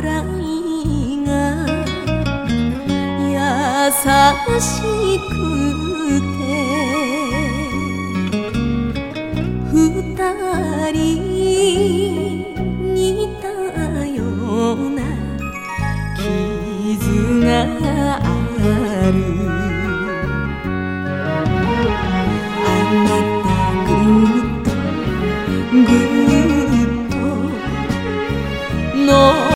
笑いが優しくて二人似たような傷がある